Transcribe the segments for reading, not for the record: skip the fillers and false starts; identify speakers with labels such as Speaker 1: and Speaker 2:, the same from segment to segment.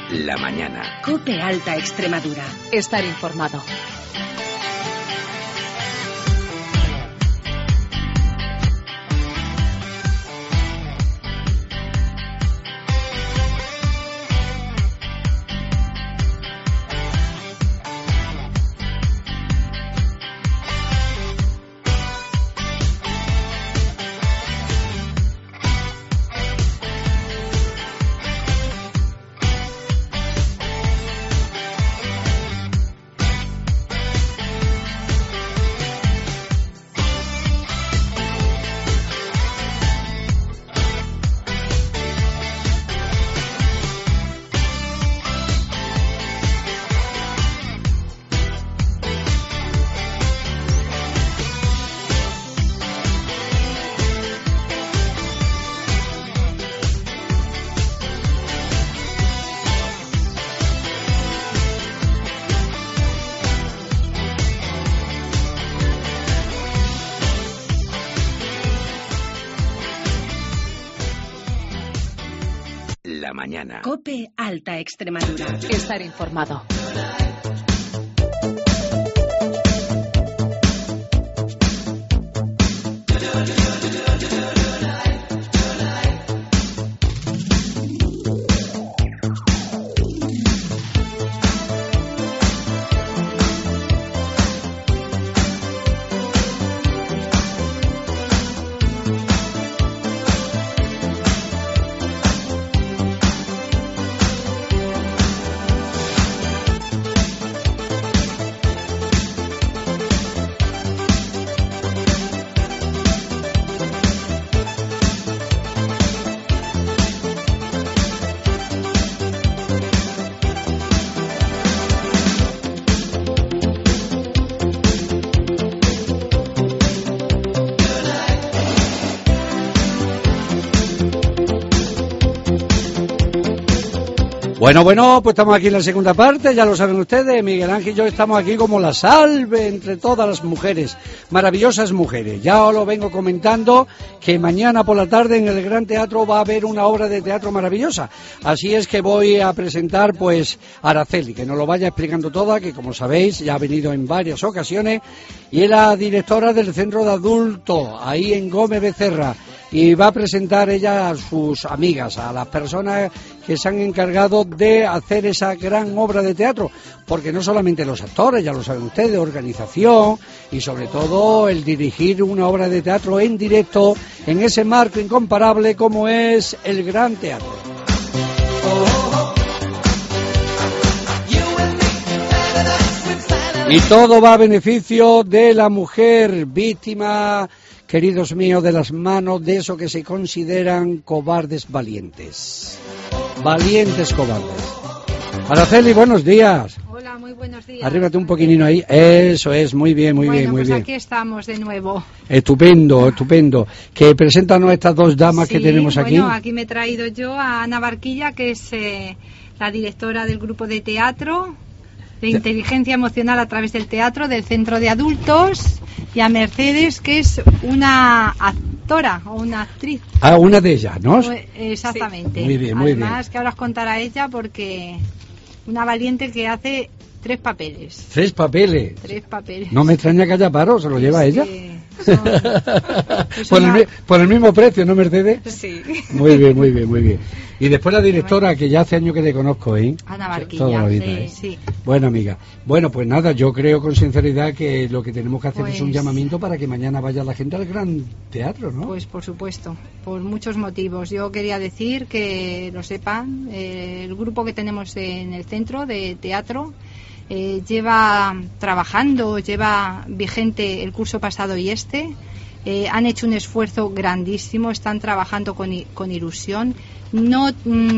Speaker 1: La mañana.
Speaker 2: COPE Alta Extremadura.
Speaker 3: Estar informado.
Speaker 1: La mañana.
Speaker 2: COPE Alta Extremadura.
Speaker 3: Estar informado.
Speaker 4: Bueno, pues estamos aquí en la segunda parte, ya lo saben ustedes, Miguel Ángel y yo estamos aquí como la salve entre todas las mujeres, maravillosas mujeres. Ya os lo vengo comentando que mañana por la tarde en el Gran Teatro va a haber una obra de teatro maravillosa. Así es que voy a presentar pues a Araceli, que nos lo vaya explicando toda, que como sabéis ya ha venido en varias ocasiones y es la directora del Centro de Adultos, ahí en Gómez Becerra. Y va a presentar ella a sus amigas, a las personas que se han encargado de hacer esa gran obra de teatro, porque no solamente los actores, ya lo saben ustedes, organización y sobre todo el dirigir una obra de teatro en directo en ese marco incomparable como es el Gran Teatro. Y todo va a beneficio de la mujer víctima, queridos míos, de las manos de eso que se consideran cobardes valientes. Valientes cobardes. Araceli, buenos días.
Speaker 5: Hola, muy buenos días.
Speaker 4: Arríbate un poquitino ahí. Eso es, muy bien, muy bien.
Speaker 5: Pues aquí estamos de nuevo.
Speaker 4: Estupendo. Que preséntanos a estas dos damas que tenemos aquí.
Speaker 5: Bueno, aquí me he traído yo a Ana Barquilla, que es la directora del grupo de teatro de inteligencia emocional a través del teatro del Centro de Adultos, y a Mercedes, que es una actora o una actriz.
Speaker 4: Ah, una de ellas, ¿no?
Speaker 5: Exactamente.
Speaker 4: Sí. Muy bien, muy bien.
Speaker 5: Además, que ahora os contará ella, porque una valiente que hace 3 papeles.
Speaker 4: 3 papeles.
Speaker 5: 3 papeles.
Speaker 4: No me extraña que haya paro, ¿se lo lleva ella?
Speaker 5: Son
Speaker 4: por el mismo precio, ¿no, Mercedes?
Speaker 5: Sí.
Speaker 4: Muy bien. Y después la directora, que ya hace años que te conozco, ¿eh?
Speaker 5: Ana Barquilla.
Speaker 4: Toda la vida,
Speaker 5: sí.
Speaker 4: Bueno, amiga. Bueno, pues nada, yo creo con sinceridad que lo que tenemos que hacer es un llamamiento para que mañana vaya la gente al Gran Teatro, ¿no?
Speaker 5: Pues por supuesto, por muchos motivos. Yo quería decir que lo sepan, el grupo que tenemos en el Centro de Teatro lleva trabajando, lleva vigente el curso pasado y este. Han hecho un esfuerzo grandísimo, están trabajando con ilusión. No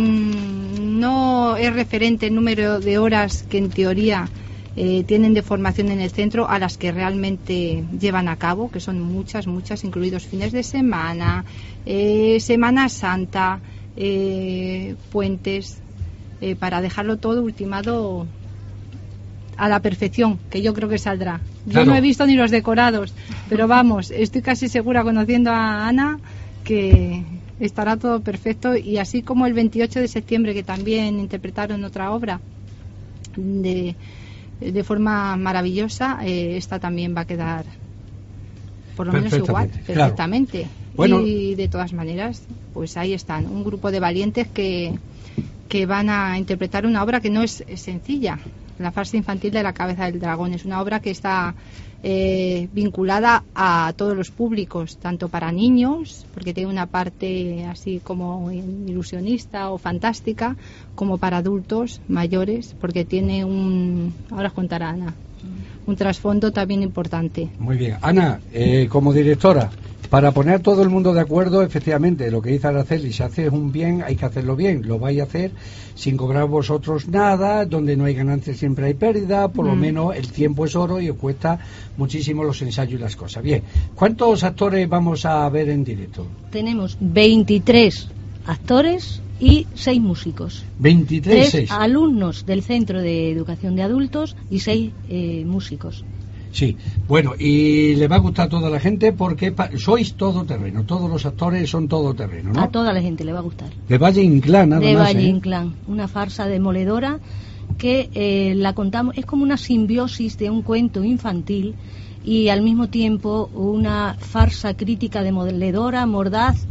Speaker 5: es referente el número de horas que en teoría tienen de formación en el centro a las que realmente llevan a cabo, que son muchas, incluidos fines de semana, Semana Santa, puentes, para dejarlo todo ultimado a la perfección, que yo creo que saldrá. Yo no he visto ni los decorados, pero vamos, estoy casi segura, conociendo a Ana, que estará todo perfecto, y así como el 28 de septiembre, que también interpretaron otra obra de forma maravillosa, esta también va a quedar por lo menos igual, perfectamente. Claro. Bueno, y de todas maneras, pues ahí están, un grupo de valientes que van a interpretar una obra que no es sencilla. La farsa infantil de la cabeza del dragón es una obra que está vinculada a todos los públicos, tanto para niños, porque tiene una parte así como ilusionista o fantástica, como para adultos mayores, porque tiene ahora os contará Ana, un trasfondo también importante.
Speaker 4: Muy bien. Ana, como directora, para poner a todo el mundo de acuerdo, efectivamente, lo que dice Araceli, si haces un bien, hay que hacerlo bien. Lo vais a hacer sin cobrar vosotros nada, donde no hay ganancias siempre hay pérdida, por lo menos el tiempo es oro y os cuesta muchísimo los ensayos y las cosas. Bien, ¿cuántos actores vamos a ver en directo?
Speaker 6: Tenemos 23 actores y 6 músicos.
Speaker 4: 23,
Speaker 6: 3 alumnos del Centro de Educación de Adultos y 6 músicos.
Speaker 4: Sí, bueno, y le va a gustar a toda la gente porque sois todoterreno, todos los actores son todoterreno, ¿no?
Speaker 6: A toda la gente le va a gustar.
Speaker 4: De Valle Inclán, nada más.
Speaker 6: De Valle Inclán, una farsa demoledora que la contamos, es como una simbiosis de un cuento infantil y al mismo tiempo una farsa crítica demoledora, mordaz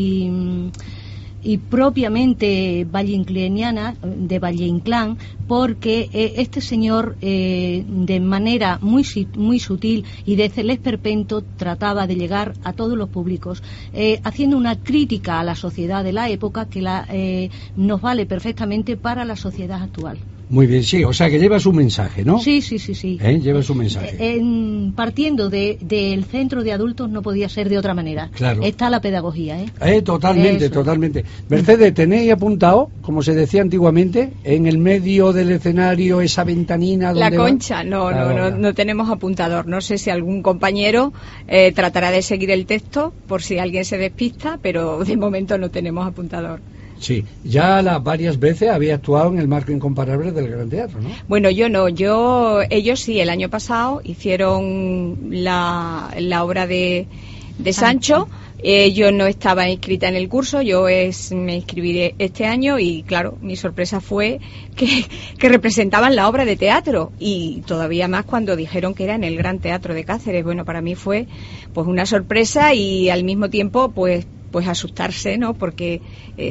Speaker 6: y propiamente valleinclaniana, de Valle Inclán, porque este señor de manera muy sutil y de celés perpento trataba de llegar a todos los públicos, haciendo una crítica a la sociedad de la época que nos vale perfectamente para la sociedad actual.
Speaker 4: Muy bien, sí, o sea que lleva su mensaje, ¿no?
Speaker 6: Sí.
Speaker 4: Lleva su mensaje.
Speaker 6: Partiendo del centro de adultos no podía ser de otra manera.
Speaker 4: Claro.
Speaker 6: Está la pedagogía,
Speaker 4: Totalmente,
Speaker 6: Eso.
Speaker 4: Totalmente. Mercedes, ¿tenéis apuntado, como se decía antiguamente, en el medio del escenario esa ventanina donde
Speaker 7: la concha?
Speaker 4: va?
Speaker 7: No tenemos apuntador. No sé si algún compañero tratará de seguir el texto por si alguien se despista, pero de momento no tenemos apuntador.
Speaker 4: Sí, ya varias veces había actuado en el marco incomparable del Gran Teatro, ¿no?
Speaker 7: Bueno, yo no, ellos sí, el año pasado hicieron la obra de Sancho. Yo no estaba inscrita en el curso, me inscribí este año y claro, mi sorpresa fue que representaban la obra de teatro y todavía más cuando dijeron que era en el Gran Teatro de Cáceres. Bueno, para mí fue pues una sorpresa y al mismo tiempo pues asustarse, ¿no? Porque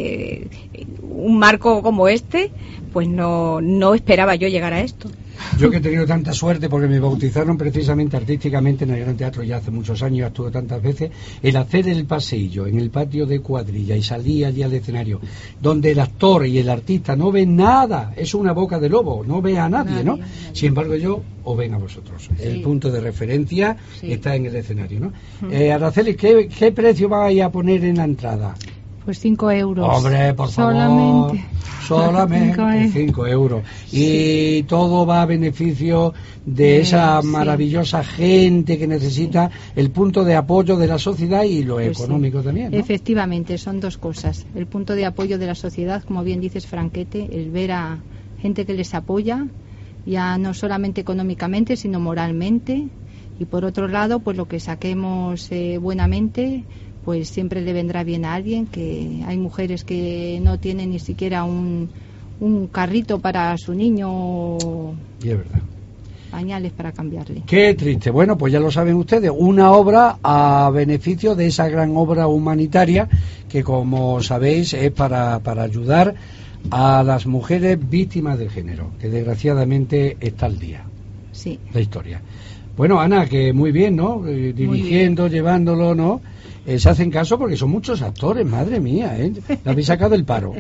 Speaker 7: un marco como este, pues no esperaba yo llegar a esto.
Speaker 4: Yo que he tenido tanta suerte porque me bautizaron precisamente artísticamente en el Gran Teatro ya hace muchos años, actué tantas veces, el hacer el paseillo en el patio de cuadrilla y salir allí al escenario, donde el actor y el artista no ven nada, es una boca de lobo, no ve a nadie, ¿no? Sin embargo yo os ven a vosotros. Sí. El punto de referencia está en el escenario, ¿no? Araceli, ¿qué precio vais a poner en la entrada?
Speaker 5: Pues 5 euros.
Speaker 4: Hombre, por favor. Solamente 5 euros. Y todo va a beneficio de esa maravillosa gente que necesita el punto de apoyo de la sociedad y lo económico también, ¿no?
Speaker 5: Efectivamente, son dos cosas. El punto de apoyo de la sociedad, como bien dices, Franquete, el ver a gente que les apoya, ya no solamente económicamente, sino moralmente. Y por otro lado, pues lo que saquemos buenamente, pues siempre le vendrá bien a alguien, que hay mujeres que no tienen ni siquiera un carrito para su niño,
Speaker 4: y es verdad,
Speaker 5: pañales para cambiarle.
Speaker 4: Qué triste. Bueno, pues ya lo saben ustedes, una obra a beneficio de esa gran obra humanitaria que, como sabéis, es para ayudar a las mujeres víctimas del género, que desgraciadamente está al día.
Speaker 5: Sí.
Speaker 4: La historia. Bueno, Ana, que muy bien, ¿no? Dirigiendo, llevándolo, ¿no? Se hacen caso porque son muchos actores, madre mía, ¿eh? La habéis sacado del paro.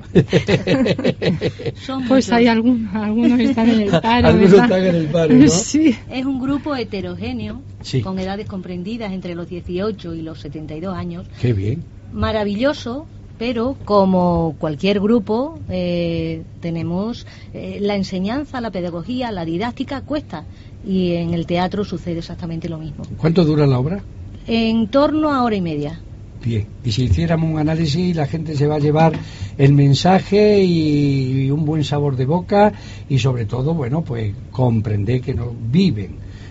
Speaker 5: Pues hay algunos están en el paro.
Speaker 4: Algunos están en el paro, ¿no?
Speaker 5: Sí.
Speaker 6: Es un grupo heterogéneo, con edades comprendidas entre los 18 y los 72 años.
Speaker 4: Qué bien.
Speaker 6: Maravilloso, pero como cualquier grupo, tenemos la enseñanza, la pedagogía, la didáctica cuesta. Y en el teatro sucede exactamente lo mismo.
Speaker 4: ¿Cuánto dura la obra?
Speaker 6: En torno a 1:30.
Speaker 4: Bien, y si hiciéramos un análisis, la gente se va a llevar el mensaje y un buen sabor de boca y sobre todo, bueno, pues comprender que no viven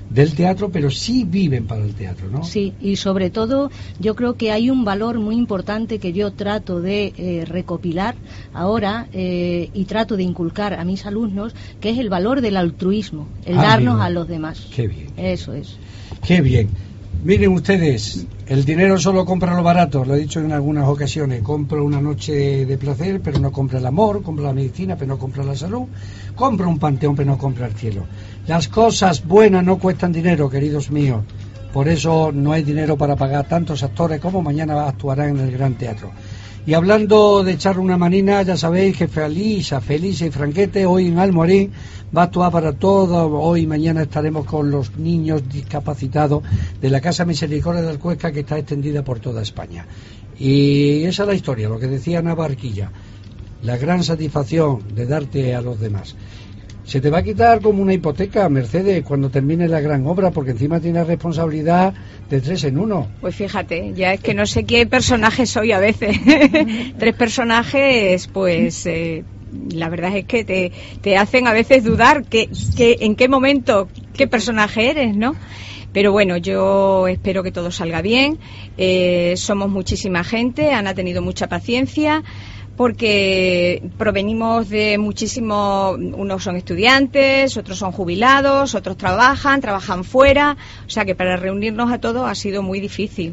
Speaker 4: del teatro, pero sí viven para el teatro, ¿no?
Speaker 6: Sí, y sobre todo yo creo que hay un valor muy importante que yo trato de recopilar ahora y trato de inculcar a mis alumnos, que es el valor del altruismo, el darnos
Speaker 4: amigo,
Speaker 6: a los demás.
Speaker 4: Qué bien.
Speaker 6: Eso es.
Speaker 4: Qué bien. Miren ustedes, el dinero solo compra lo barato, lo he dicho en algunas ocasiones, compra una noche de placer, pero no compra el amor, compra la medicina, pero no compra la salud, compra un panteón, pero no compra el cielo. Las cosas buenas no cuestan dinero, queridos míos, por eso no hay dinero para pagar tantos actores como mañana actuarán en el Gran Teatro. Y hablando de echar una manina, ya sabéis que Felicia y Franquete hoy en Almorín va a actuar para todos. Hoy y mañana estaremos con los niños discapacitados de la Casa Misericordia del Cuesca, que está extendida por toda España. Y esa es la historia, lo que decía Ana Barquilla, la gran satisfacción de darte a los demás. Se te va a quitar como una hipoteca, Mercedes, cuando termine la gran obra, porque encima tienes responsabilidad de 3 en 1.
Speaker 7: Pues fíjate, ya es que no sé qué personaje soy a veces. 3 personajes, pues la verdad es que te hacen a veces dudar que en qué momento, qué personaje eres, ¿no? Pero bueno, yo espero que todo salga bien. Somos muchísima gente, Ana ha tenido mucha paciencia, porque provenimos de muchísimos, unos son estudiantes, otros son jubilados, otros trabajan fuera, o sea que para reunirnos a todos ha sido muy difícil.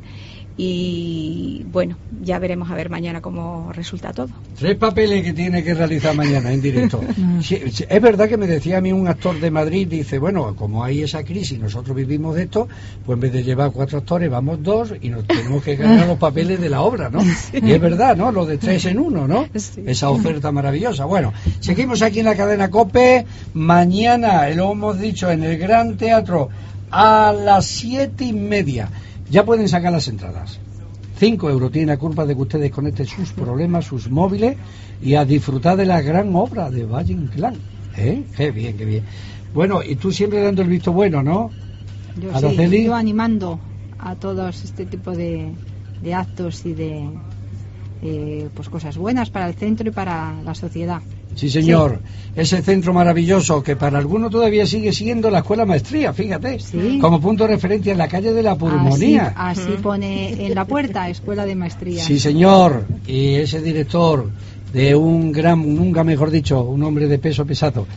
Speaker 7: Y bueno, ya veremos a ver mañana cómo resulta todo.
Speaker 4: 3 papeles que tiene que realizar mañana en directo. Sí, es verdad que me decía a mí un actor de Madrid, dice, bueno, como hay esa crisis, nosotros vivimos de esto, pues en vez de llevar 4 actores, vamos 2 y nos tenemos que ganar los papeles de la obra, ¿no? Sí. Y es verdad, ¿no? Lo de 3 en 1, ¿no? Sí. Esa oferta maravillosa. Bueno, seguimos aquí en la cadena COPE. Mañana, lo hemos dicho, en el Gran Teatro a las 7:30. Ya pueden sacar las entradas. 5 euros tiene la culpa de que ustedes conecten sus problemas, sus móviles, y a disfrutar de la gran obra de Valle Inclán. Qué bien, qué bien. Bueno, y tú siempre dando el visto bueno, ¿no?
Speaker 5: Yo animando a todos este tipo de actos y de pues cosas buenas para el centro y para la sociedad.
Speaker 4: Sí, señor. Sí. Ese centro maravilloso que para algunos todavía sigue siendo la Escuela Maestría, fíjate, sí, como punto de referencia en la calle de la Pulmonía.
Speaker 5: Así pone en la puerta, Escuela de Maestría.
Speaker 4: Sí, señor. Y ese director de nunca mejor dicho, un hombre de peso pesado,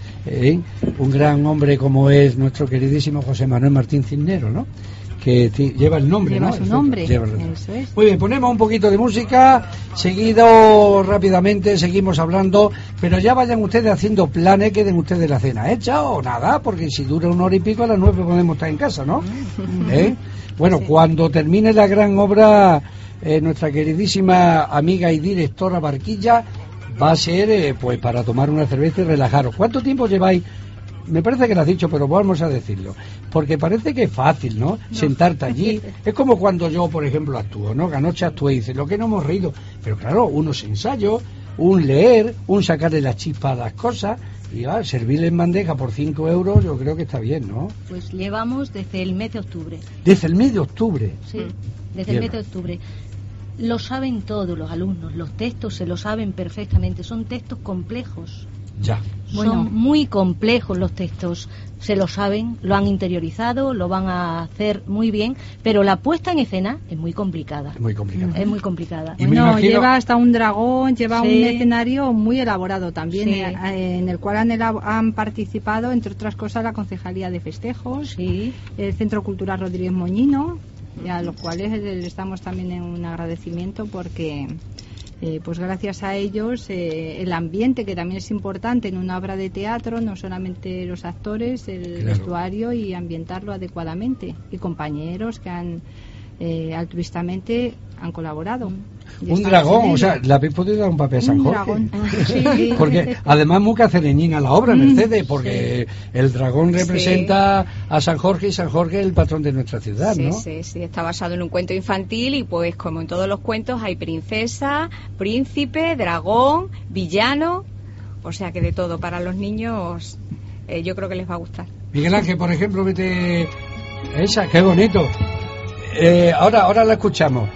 Speaker 4: un gran hombre como es nuestro queridísimo José Manuel Martín Cisneros, ¿no? Que lleva el nombre,
Speaker 5: lleva
Speaker 4: ¿no?
Speaker 5: Su nombre. Eso es.
Speaker 4: Muy bien, ponemos un poquito de música, seguido rápidamente seguimos hablando, pero ya vayan ustedes haciendo planes, que den ustedes la cena hecha o nada, porque si dura 1 hora y pico a las 9 podemos estar en casa, ¿no? Bueno, sí. Cuando termine la gran obra, nuestra queridísima amiga y directora Barquilla va a ser pues para tomar una cerveza y relajaros. ¿Cuánto tiempo lleváis? Me parece que lo has dicho, pero vamos a decirlo, porque parece que es fácil, ¿no? Sentarte allí. Es como cuando yo, por ejemplo, actúo, ¿no? Que anoche actué y dice, lo que no hemos reído. Pero claro, unos ensayos, un leer, un sacarle la chispa a las cosas, y servirle en bandeja por 5 euros, yo creo que está bien, ¿no?
Speaker 6: Pues llevamos desde el mes de octubre.
Speaker 4: ¿Desde el mes de octubre?
Speaker 6: Sí, desde el mes de octubre. Lo saben todos los alumnos, los textos se lo saben perfectamente, son textos complejos.
Speaker 4: Ya.
Speaker 6: Bueno, son muy complejos los textos, se lo saben, lo han interiorizado, lo van a hacer muy bien, pero la puesta en escena es muy complicada.
Speaker 4: Muy complicada.
Speaker 6: Es muy complicada.
Speaker 5: Y bueno, lleva hasta un dragón, lleva un escenario muy elaborado también, en el cual han participado, entre otras cosas, la Concejalía de Festejos, el Centro Cultural Rodríguez Moñino, y a los cuales les damos también un agradecimiento porque... pues gracias a ellos el ambiente, que también es importante en una obra de teatro, no solamente los actores, el vestuario, y ambientarlo adecuadamente, y compañeros que han altruistamente han colaborado.
Speaker 4: Un dragón, o sea, le habéis podido dar un papel a San Jorge. Dragón. Sí. Porque además muy cacereñina la obra, Mercedes, porque el dragón representa a San Jorge, y San Jorge es el patrón de nuestra ciudad, ¿no?
Speaker 7: Sí, está basado en un cuento infantil, y pues como en todos los cuentos hay princesa, príncipe, dragón, villano, o sea que de todo. Para los niños yo creo que les va a gustar.
Speaker 4: Miguel Ángel, por ejemplo, vete esa, qué bonito. Ahora la escuchamos.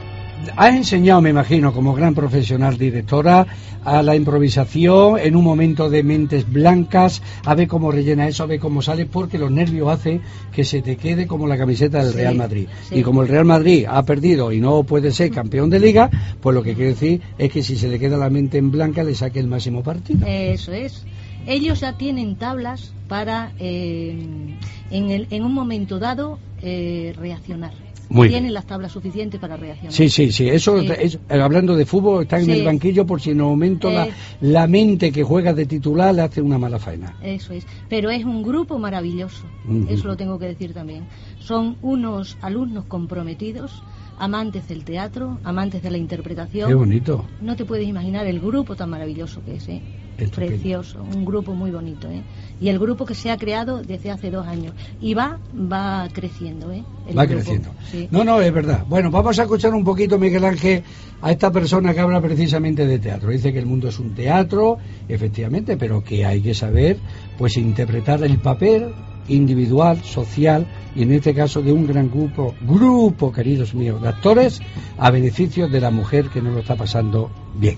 Speaker 4: has enseñado, me imagino, como gran profesional directora, a la improvisación en un momento de mentes blancas, a ver cómo rellena eso, a ver cómo sale, porque los nervios hacen que se te quede como la camiseta del Real Madrid. Sí. Y como el Real Madrid ha perdido y no puede ser campeón de Liga, pues lo que quiere decir es que si se le queda la mente en blanca, le saque el máximo partido.
Speaker 6: Eso es. Ellos ya tienen tablas para, en un momento dado, reaccionar. Tienen las tablas suficientes para reaccionar.
Speaker 4: Sí, eso es, hablando de fútbol, está en el banquillo por si en un momento la mente que juega de titular le hace una mala faena.
Speaker 6: Eso es, pero es un grupo maravilloso, eso lo tengo que decir también. Son unos alumnos comprometidos, amantes del teatro, amantes de la interpretación.
Speaker 4: Qué bonito.
Speaker 6: No te puedes imaginar el grupo tan maravilloso que es, precioso, un grupo muy bonito, y el grupo que se ha creado desde hace 2 años y va creciendo,
Speaker 4: va creciendo. Sí. No, es verdad. Bueno, vamos a escuchar un poquito, Miguel Ángel, a esta persona que habla precisamente de teatro. Dice que el mundo es un teatro, efectivamente, pero que hay que saber, pues, interpretar el papel individual, social, y en este caso de un gran grupo, queridos míos, de actores a beneficio de la mujer que no lo está pasando bien.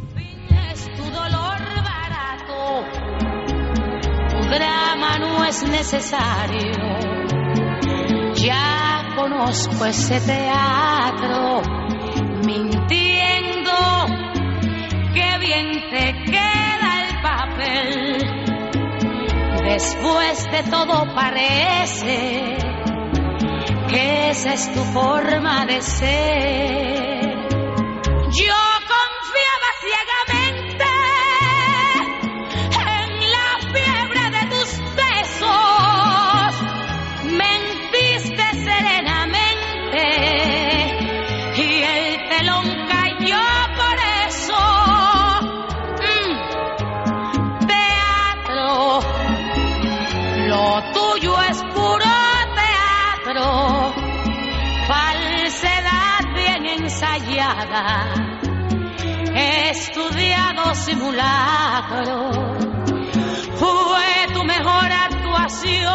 Speaker 8: Drama no es necesario, ya conozco ese teatro, mintiendo, qué bien te queda el papel, después de todo parece que esa es tu forma de ser. Yo confiaba ciegamente y el telón cayó por eso. Teatro, lo tuyo es puro teatro, falsedad bien ensayada, estudiado simulacro, fue tu mejor actuación,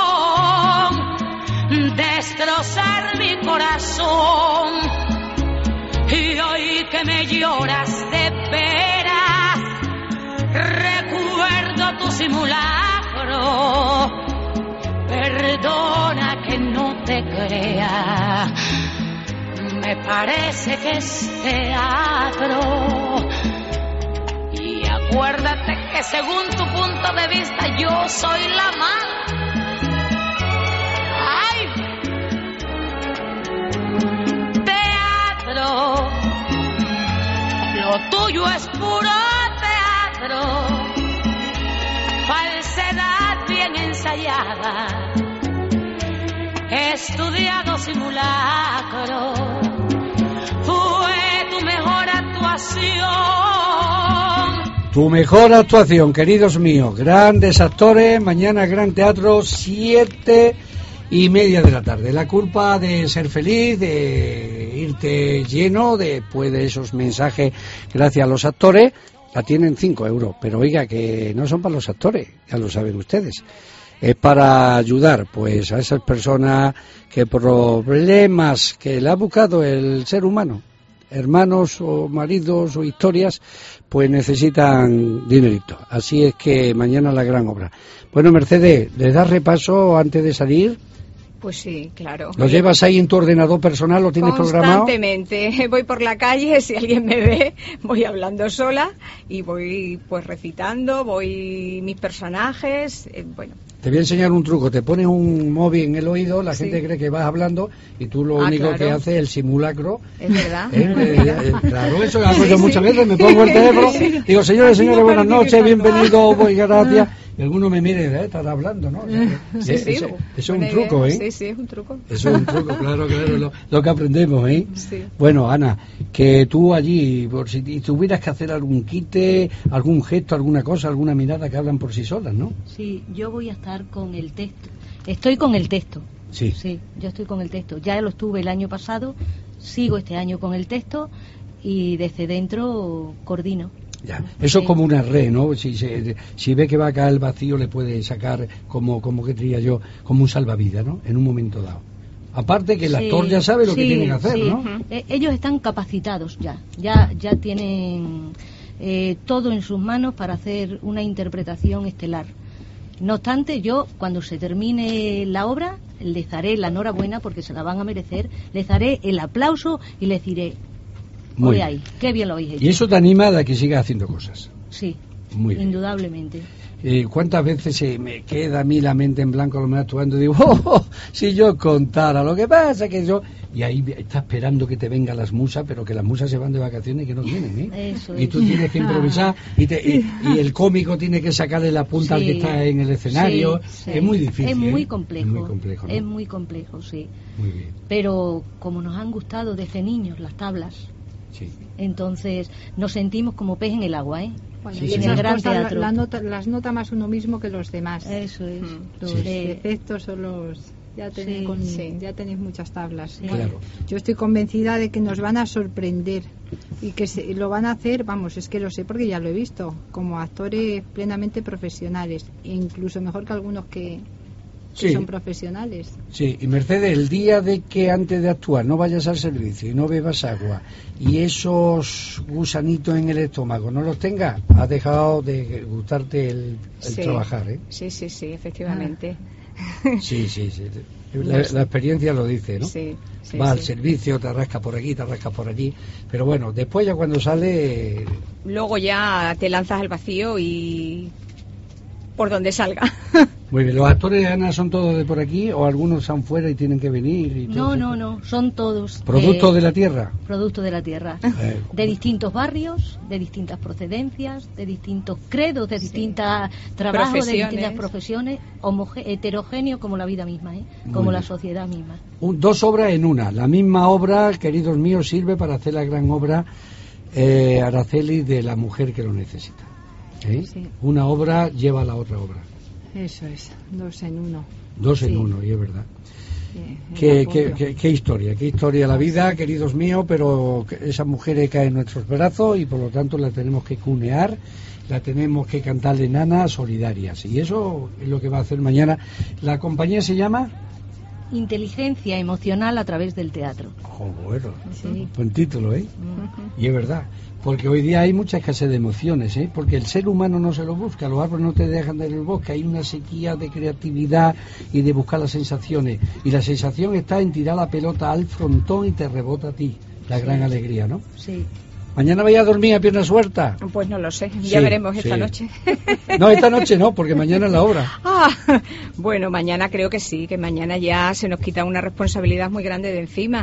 Speaker 8: destrozar mi corazón, y hoy que me lloras de veras, recuerdo tu simulacro, perdona que no te crea, me parece que es teatro, y acuérdate que según tu punto de vista yo soy la mala. Lo tuyo es puro teatro, falsedad bien ensayada, estudiado simulacro, fue tu mejor actuación.
Speaker 4: Tu mejor actuación, queridos míos, grandes actores, mañana Gran Teatro, 7:30 de la tarde. La culpa de ser feliz, de irte lleno después de esos mensajes gracias a los actores, la tienen 5 euros, pero oiga, que no son para los actores, ya lo saben ustedes, es para ayudar pues a esas personas que problemas que le ha buscado el ser humano, hermanos o maridos o historias, pues necesitan dinerito. Así es que mañana la gran obra. Bueno, Mercedes, ¿les das repaso antes de salir?
Speaker 7: Pues sí, claro.
Speaker 4: ¿Lo llevas ahí en tu ordenador personal? ¿Lo tienes programado?
Speaker 7: Constantemente. Voy por la calle, si alguien me ve, voy hablando sola y voy pues recitando, voy mis personajes, bueno.
Speaker 4: Te voy a enseñar un truco. Te pones un móvil en el oído, la gente cree que vas hablando y tú lo único que haces es el simulacro.
Speaker 7: Es verdad.
Speaker 4: Claro, eso hago yo muchas veces. Me pongo el teléfono, digo, señores, buenas noches, bienvenidos, gracias. Y alguno me mire, estás hablando, ¿no? Eso es un truco, ¿eh?
Speaker 7: Sí, es un truco.
Speaker 4: Eso es un truco, claro, lo que aprendemos, ¿eh?
Speaker 7: Sí.
Speaker 4: Bueno, Ana, que tú allí, por si tuvieras que hacer algún quite, algún gesto, alguna cosa, alguna mirada que hablan por sí solas, ¿no?
Speaker 6: Sí, yo voy a estar con el texto. Estoy con el texto.
Speaker 4: Sí.
Speaker 6: Sí, yo estoy con el texto. Ya lo estuve el año pasado, sigo este año con el texto y desde dentro coordino.
Speaker 4: Ya. Eso es como una red, ¿no? Si ve que va a caer el vacío, le puede sacar como que diría yo, como un salvavidas, ¿no? En un momento dado. Aparte que el actor ya sabe lo que tiene que hacer, ¿no?
Speaker 6: Ellos están capacitados ya tienen todo en sus manos para hacer una interpretación estelar. No obstante, yo, cuando se termine la obra, les daré la enhorabuena porque se la van a merecer, les daré el aplauso y les diré, muy ahí, qué bien lo habéis hecho.
Speaker 4: Y eso te anima a que sigas haciendo cosas.
Speaker 6: Sí,
Speaker 4: muy bien.
Speaker 6: Indudablemente.
Speaker 4: ¿Cuántas veces se me queda a mí la mente en blanco lo me actuando y digo, si yo contara, lo que pasa que yo... Y ahí está esperando que te vengan las musas, pero que las musas se van de vacaciones y que no vienen, ¿eh?
Speaker 6: Eso
Speaker 4: y tú tienes que improvisar y el cómico tiene que sacarle la punta al que está en el escenario.
Speaker 6: Sí.
Speaker 4: Es muy difícil.
Speaker 6: Es muy complejo.
Speaker 4: Es muy complejo, ¿no?
Speaker 6: Es muy complejo, sí.
Speaker 4: Muy bien.
Speaker 6: Pero como nos han gustado desde niños las tablas,
Speaker 4: sí.
Speaker 6: Entonces nos sentimos como pez en el agua, ¿eh?
Speaker 5: Bueno,
Speaker 4: sí,
Speaker 5: y
Speaker 4: sí,
Speaker 5: esas
Speaker 6: el gran
Speaker 5: cosas
Speaker 6: teatro.
Speaker 5: las nota más uno mismo que los demás.
Speaker 6: Eso es.
Speaker 5: Los efectos son los... Ya tenéis muchas tablas.
Speaker 6: Sí.
Speaker 4: Claro.
Speaker 5: Yo estoy convencida de que nos van a sorprender y que lo van a hacer, vamos, es que lo sé porque ya lo he visto, como actores plenamente profesionales, e incluso mejor que algunos que son profesionales.
Speaker 4: Sí, y Mercedes, el día de que antes de actuar no vayas al servicio y no bebas agua y esos gusanitos en el estómago no los tengas, has dejado de gustarte el trabajar, ¿eh?
Speaker 7: Sí, efectivamente.
Speaker 4: Sí. La experiencia lo dice, ¿no?
Speaker 7: Sí.
Speaker 4: Va al servicio, te rasca por aquí, te rasca por allí, pero bueno, después ya cuando sale...
Speaker 7: Luego ya te lanzas al vacío y por donde salga.
Speaker 4: Muy bien, ¿los actores, Ana, son todos de por aquí o algunos están fuera y tienen que venir? Y
Speaker 6: No, son todos...
Speaker 4: ¿Productos de la tierra?
Speaker 6: Productos de la tierra. De distintos barrios, de distintas procedencias, de distintos credos, de distintos trabajos, de distintas profesiones, heterogéneo como la vida misma, como la sociedad misma.
Speaker 4: Dos obras en una. La misma obra, queridos míos, sirve para hacer la gran obra Araceli de la mujer que lo necesita. Sí. Una obra lleva a la otra obra.
Speaker 5: Eso es, dos en uno.
Speaker 4: Dos en uno, y es verdad. Qué historia la vida, queridos míos, pero esa mujer cae en nuestros brazos y por lo tanto la tenemos que cunear, la tenemos que cantarle nanas solidarias. Y eso es lo que va a hacer mañana. ¿La compañía se llama?
Speaker 6: Inteligencia emocional a través del teatro.
Speaker 4: Bueno, buen título, ¿eh? Y es verdad, porque hoy día hay mucha escasez de emociones, ¿eh? Porque el ser humano no se lo busca, los árboles no te dejan de ir al bosque, hay una sequía de creatividad y de buscar las sensaciones, y la sensación está en tirar la pelota al frontón y te rebota a ti, la gran alegría, ¿no?
Speaker 6: Sí.
Speaker 4: ¿Mañana vaya a dormir a pierna suelta?
Speaker 7: Pues no lo sé, ya veremos esta noche.
Speaker 4: No, esta noche no, porque mañana es la obra.
Speaker 7: Bueno, mañana creo que sí, que mañana ya se nos quita una responsabilidad muy grande de encima.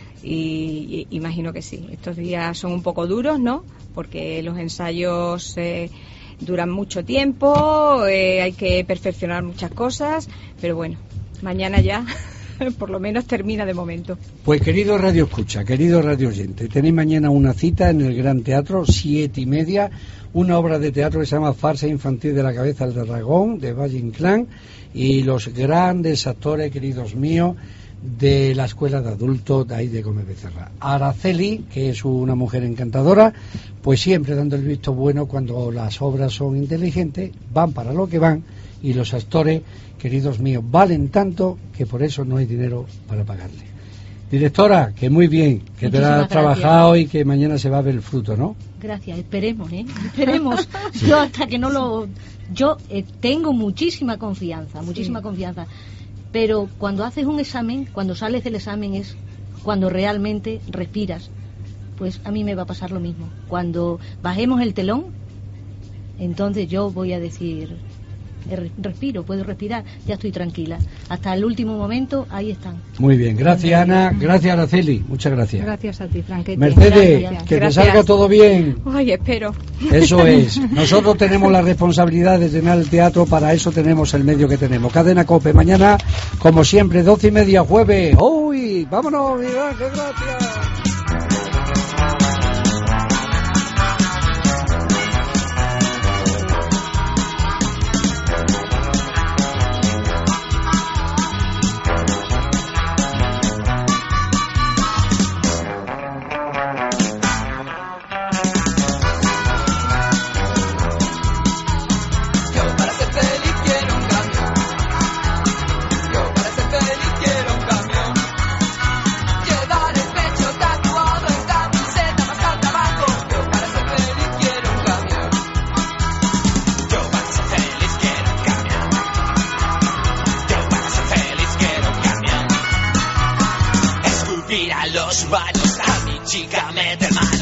Speaker 7: Y imagino que sí. Estos días son un poco duros, ¿no? Porque los ensayos duran mucho tiempo, hay que perfeccionar muchas cosas, pero bueno, mañana ya... por lo menos termina de momento.
Speaker 4: Pues querido Radio Escucha, querido Radio Oyente, tenéis mañana una cita en el Gran Teatro, 7:30, una obra de teatro que se llama Farsa Infantil de la Cabeza del Dragón, de Valle Inclán, y los grandes actores, queridos míos, de la Escuela de Adultos de ahí de Gómez Becerra. Araceli, que es una mujer encantadora, pues siempre dando el visto bueno cuando las obras son inteligentes, van para lo que van, y los actores, queridos míos, valen tanto que por eso no hay dinero para pagarle. Directora, que muy bien, que te has trabajado y que mañana se va a ver el fruto, ¿no?
Speaker 6: Gracias, esperemos, esperemos. Yo hasta que no lo... Yo tengo muchísima confianza, pero cuando haces un examen, cuando sales del examen es cuando realmente respiras. Pues a mí me va a pasar lo mismo. Cuando bajemos el telón, entonces yo voy a decir... respiro, puedo respirar, ya estoy tranquila. Hasta el último momento, ahí están.
Speaker 4: Muy bien, gracias Ana, gracias Araceli, muchas gracias.
Speaker 5: Gracias a ti, Franquete.
Speaker 4: Mercedes,
Speaker 5: gracias.
Speaker 4: Que te salga todo bien.
Speaker 7: Ay, espero.
Speaker 4: Eso es, nosotros tenemos la responsabilidad de tener el teatro, para eso tenemos el medio que tenemos. Cadena COPE, mañana, como siempre, 12:30 jueves. ¡Uy! ¡Vámonos, Miguel Ángel, gracias!
Speaker 9: Yo para ser feliz quiero un camión. baños, a mi chica mete mano.